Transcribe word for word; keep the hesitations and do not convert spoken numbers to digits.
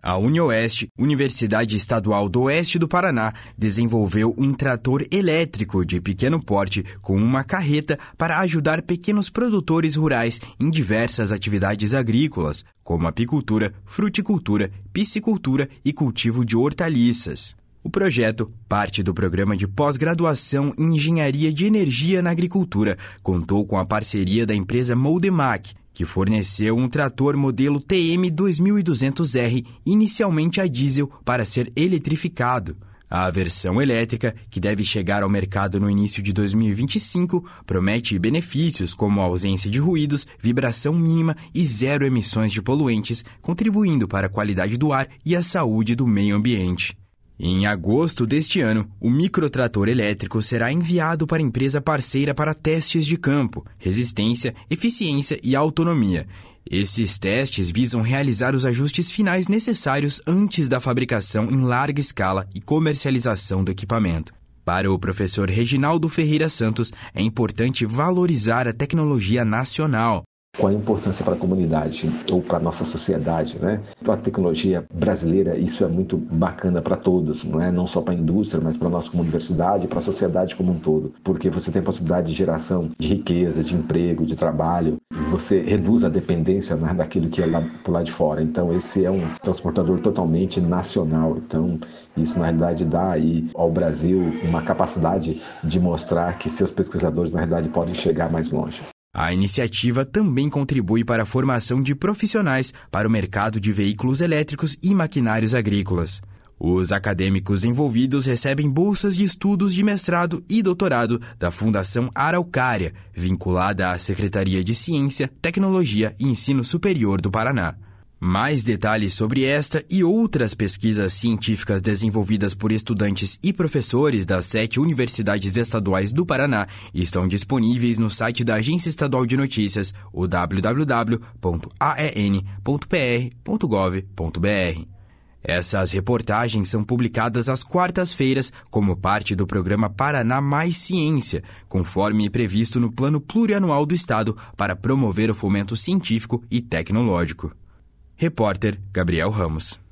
A UniOeste, Universidade Estadual do Oeste do Paraná, desenvolveu um trator elétrico de pequeno porte com uma carreta para ajudar pequenos produtores rurais em diversas atividades agrícolas, como apicultura, fruticultura, piscicultura e cultivo de hortaliças. O projeto, parte do programa de pós-graduação em Engenharia de Energia na Agricultura, contou com a parceria da empresa Moldemac, que forneceu um trator modelo T M dois mil e duzentos R, inicialmente a diesel, para ser eletrificado. A versão elétrica, que deve chegar ao mercado no início de dois mil e vinte e cinco, promete benefícios como ausência de ruídos, vibração mínima e zero emissões de poluentes, contribuindo para a qualidade do ar e a saúde do meio ambiente. Em agosto deste ano, o microtrator elétrico será enviado para a empresa parceira para testes de campo, resistência, eficiência e autonomia. Esses testes visam realizar os ajustes finais necessários antes da fabricação em larga escala e comercialização do equipamento. Para o professor Reginaldo Ferreira Santos, é importante valorizar a tecnologia nacional. Qual a importância para a comunidade ou para a nossa sociedade, né? Então, a tecnologia brasileira, isso é muito bacana para todos, não é? Não só para a indústria, mas para a nossa universidade e para a sociedade como um todo. Porque você tem a possibilidade de geração de riqueza, de emprego, de trabalho. Você reduz a dependência, né, daquilo que é lá por lá de fora. Então, esse é um transportador totalmente nacional. Então, isso, na realidade, dá aí ao Brasil uma capacidade de mostrar que seus pesquisadores, na realidade, podem chegar mais longe. A iniciativa também contribui para a formação de profissionais para o mercado de veículos elétricos e maquinários agrícolas. Os acadêmicos envolvidos recebem bolsas de estudos de mestrado e doutorado da Fundação Araucária, vinculada à Secretaria de Ciência, Tecnologia e Ensino Superior do Paraná. Mais detalhes sobre esta e outras pesquisas científicas desenvolvidas por estudantes e professores das sete universidades estaduais do Paraná estão disponíveis no site da Agência Estadual de Notícias, o w w w ponto a e n ponto p r ponto gov ponto b r. Essas reportagens são publicadas às quartas-feiras como parte do programa Paraná Mais Ciência, conforme previsto no Plano Plurianual do Estado para promover o fomento científico e tecnológico. Repórter Gabriel Ramos.